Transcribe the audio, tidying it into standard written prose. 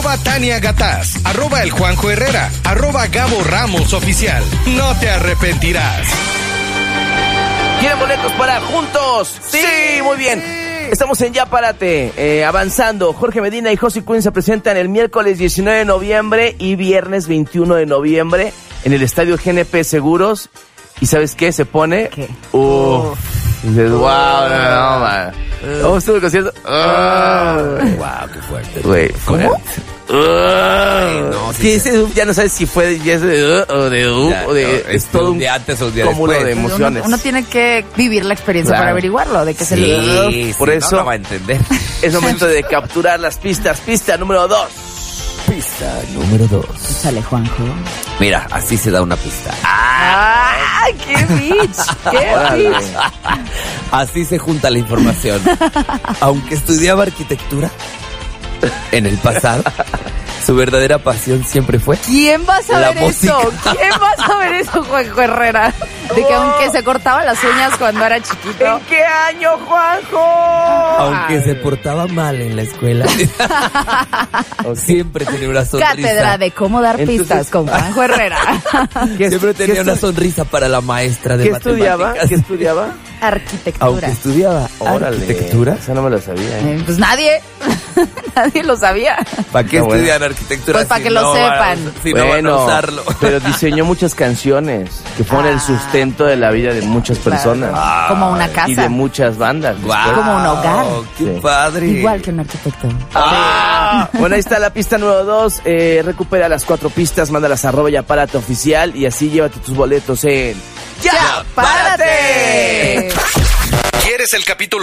@Tania Gataz, @el Juanjo Herrera, @Gabo Ramos Oficial. No te arrepentirás. ¿Quieren boletos para Juntos? Sí, muy bien. Estamos en Ya Párate, avanzando. Jorge Medina y Josie Quinn se presentan el miércoles 19 de noviembre y viernes 21 de noviembre en el Estadio GNP Seguros. ¿Y sabes qué? Se pone... ¿Qué? Dices, wow, no, man. ¿Cómo estuvo el concierto? Wow, qué fuerte. Güey, ¿Cómo? no, sí, ese ya no sabes si fue ya es de o de es todo un día antes o un día cúmulo después. de emociones. Uno tiene que vivir la experiencia Claro. para averiguarlo, de que se le... Sí, Por eso- no lo va a entender. Es momento de capturar las pistas. Pista número 2. Pista número 2. Échale, Juanjo. Mira, así se da una pista. ¡Ay, qué bitch! ¡Qué Órale. bitch! Así se junta la información. Aunque estudiaba arquitectura en el pasado, su verdadera pasión siempre fue ¿Quién va a saber La música. eso? ¿Quién va a saber eso, Juanjo Herrera? De que aunque se cortaba las uñas cuando era chiquito. ¿En qué año, Juanjo? aunque se portaba mal en la escuela. Siempre tenía una sonrisa. Cátedra de cómo dar Entonces- pistas con Juanjo Herrera. Siempre tenía una sonrisa para la maestra de ¿Qué estudiaba? matemáticas. ¿Qué estudiaba? Arquitectura. Aunque estudiaba Órale. arquitectura. Esa no me lo sabía. Pues nadie. Nadie lo sabía. ¿Para qué Está bueno. estudian arquitectura? Pues para si que lo no van a- sepan. si no van a usarlo. pero diseñó muchas canciones que fueron el sustento de la vida de muchas personas. Como una casa. Y de muchas bandas. Guau, Como un hogar. ¡Qué Sí. padre! Igual que un arquitecto. Bueno, ahí está la pista número 2. Recupera las 4 pistas, mándalas a @Ya Párate Oficial y así llévate tus boletos en... ¡Ya! ¡Párate! ¿Quieres el capítulo